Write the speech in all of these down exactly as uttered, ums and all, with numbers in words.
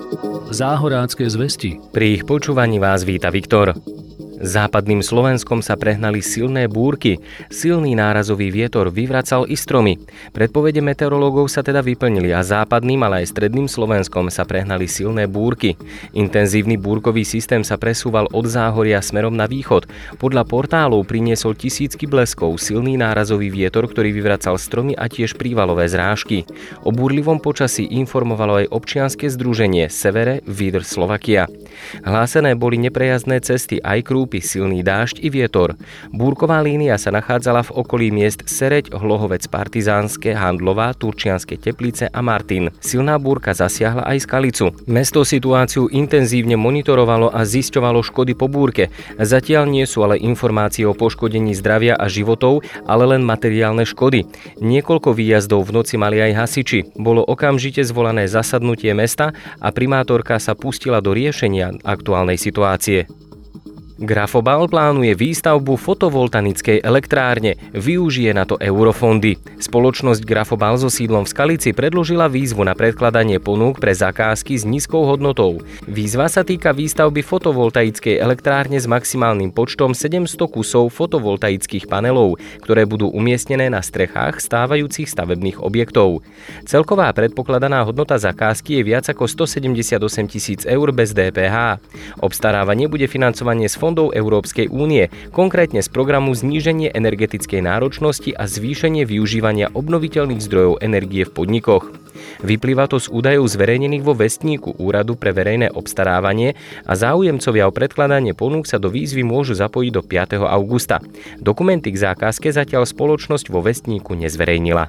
Záhorácké zvesti. Pri ich počúvaní vás víta Viktor. Západným Slovenskom sa prehnali silné búrky. Silný nárazový vietor vyvracal i stromy. Predpovede meteorológov sa teda vyplnili a západným, ale aj stredným Slovenskom sa prehnali silné búrky. Intenzívny búrkový systém sa presúval od Záhoria smerom na východ. Podľa portálov priniesol tisícky bleskov, silný nárazový vietor, ktorý vyvracal stromy a tiež prívalové zrážky. O búrlivom počasí informovalo aj občianske združenie Severe Vidr Slovakia. Hlásené boli neprejazdné cesty aj krúpy, silný dážď i vietor. Búrková línia sa nachádzala v okolí miest Sereď, Hlohovec, Partizánske, Handlová, Turčianske Teplice a Martin. Silná búrka zasiahla aj Skalicu. Mesto situáciu intenzívne monitorovalo a zisťovalo škody po búrke. Zatiaľ nie sú ale informácie o poškodení zdravia a životov, ale len materiálne škody. Niekoľko výjazdov v noci mali aj hasiči. Bolo okamžite zvolané zasadnutie mesta a primátorka sa pustila do riešenia aktuálnej situácie. Grafobal plánuje výstavbu fotovoltanickej elektrárne. Využije na to eurofondy. Spoločnosť Grafobal so sídlom v Skalici predložila výzvu na predkladanie ponúk pre zakázky s nízkou hodnotou. Výzva sa týka výstavby fotovoltaickej elektrárne s maximálnym počtom sedemsto kusov fotovoltaických panelov, ktoré budú umiestnené na strechách stávajúcich stavebných objektov. Celková predpokladaná hodnota zakázky je viac ako stosedemdesiatosem tisíc eur bez dé pé há. Obstarávanie bude financovanie z fondov Európskej únie, konkrétne z programu Zníženie energetickej náročnosti a zvýšenie využívania obnoviteľných zdrojov energie v podnikoch. Vyplýva to z údajov zverejnených vo Vestníku Úradu pre verejné obstarávanie a záujemcovia o predkladanie ponúk sa do výzvy môžu zapojiť do piateho augusta. Dokumenty k zákazke zatiaľ spoločnosť vo Vestníku nezverejnila.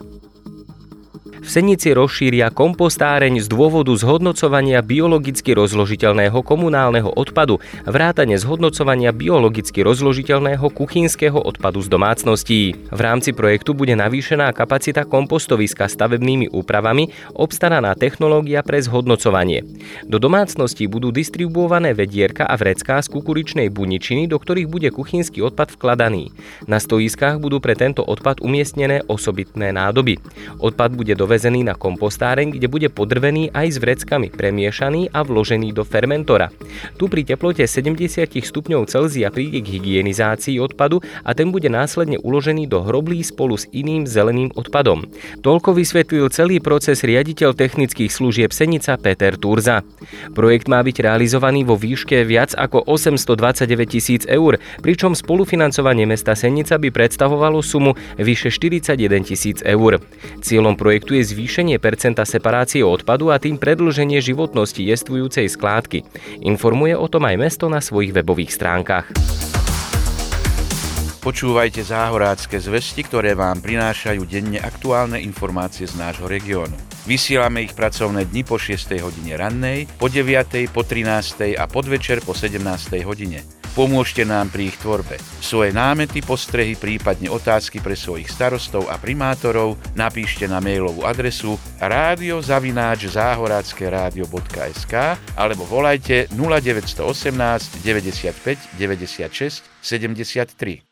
V Senici rozšíria kompostáreň z dôvodu zhodnocovania biologicky rozložiteľného komunálneho odpadu, vrátane zhodnocovania biologicky rozložiteľného kuchynského odpadu z domácností. V rámci projektu bude navýšená kapacita kompostoviska stavebnými úpravami, obstaraná technológia pre zhodnocovanie. Do domácností budú distribuované vedierka a vrecká z kukuričnej buničiny, do ktorých bude kuchynský odpad vkladaný. Na stoiskách budú pre tento odpad umiestnené osobitné nádoby. Odpad bude do vezený na kompostáreň, kde bude podrvený aj s vreckami premiešaný a vložený do fermentora. Tu pri teplote sedemdesiat stupňov Celzia príde k hygienizácii odpadu a ten bude následne uložený do hroblí spolu s iným zeleným odpadom. Toľko vysvetlil celý proces riaditeľ technických služieb Senica Peter Turza. Projekt má byť realizovaný vo výške viac ako osemstodvadsaťdeväť tisíc eur, pričom spolufinancovanie mesta Senica by predstavovalo sumu vyše štyridsaťjeden tisíc eur. Cieľom projektu je zvýšenie percenta separácie odpadu a tým predĺženie životnosti jestvujúcej skládky. Informuje o tom aj mesto na svojich webových stránkach. Počúvajte Záhorácké zvesti, ktoré vám prinášajú denne aktuálne informácie z nášho regiónu. Vysielame ich pracovné dni po šiestej hodine rannej, po deviatej, po trinástej a podvečer po sedemnástej hodine. Pomôžte nám pri ich tvorbe. Svoje námety, postrehy, prípadne otázky pre svojich starostov a primátorov napíšte na mailovú adresu rádio zavináč záhoracké rádio bodka es ká alebo volajte nula deväť jedna osem deväťdesiatpäť deväťdesiatšesť sedemdesiattri.